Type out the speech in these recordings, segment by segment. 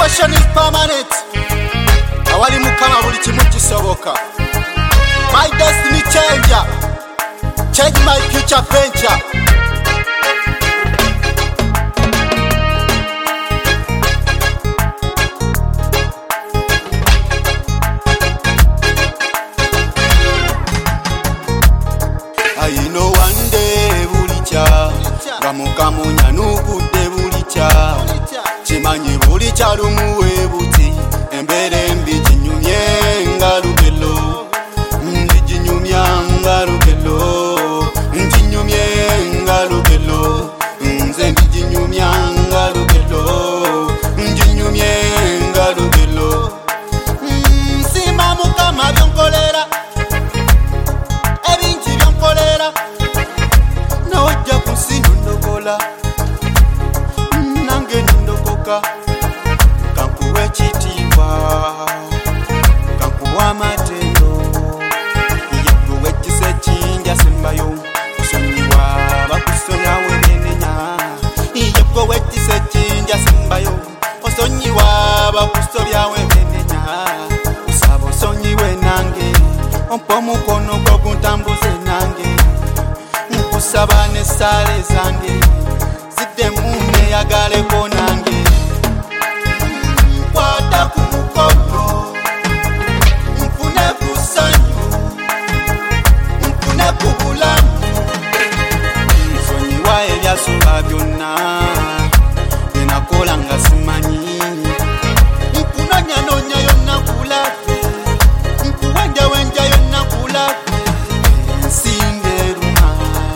Transformation is permanent. Awali mukama buli kimu kisoboka. My destiny changer. Change my future venture. I know one day bulicha Gamukamunya nukude bulicha Chimanyi bulicha lumuwe buti Embere mbi jinyumye ngarugelo Mbi jinyumya ngarugelo Jinyumye ngarugelo Nze mbi jinyumya ngarugelo Jinyumye ngarugelo Sima mukama byonkolera Ebinchi byonkolera Nojja kusino ndokola Nange ndokoka Kankuwe chitimba Kankuwa matendo Yekuwe chise chinja sembayo Kusonyiwa bakusonya wenenenya Yekuwe chise chinja sembayo Osonyiwa bakusobya wenenenya Usabo sonyiwe nange Ompo mukono goguntambuze nange Nkusaba ne sale zange Zidde munne yagaleko nange Nkwata ku mukono Nfune ku ssanyu Nfune ku bulamu Nsonyiwa ebyasoba byonna Byenakola nga simanyi Nkunonya yonna kulage Nkuwenja yonna kulage Ensinge eruma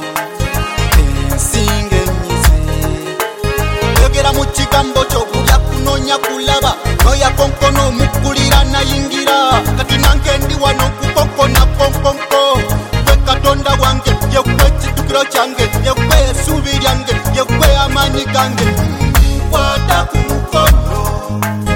Ensinge enyize Yogera mu kigambo ky'okulya kunonya kulaba Noya konkono mukulira nayingira Kati nange ndi wano kukokona konkonko Gwe Katonda wange Yegwe kitukiro kyange Yegwe essuubi lyange Yegwe amaanyi gange Nkwata ku mukono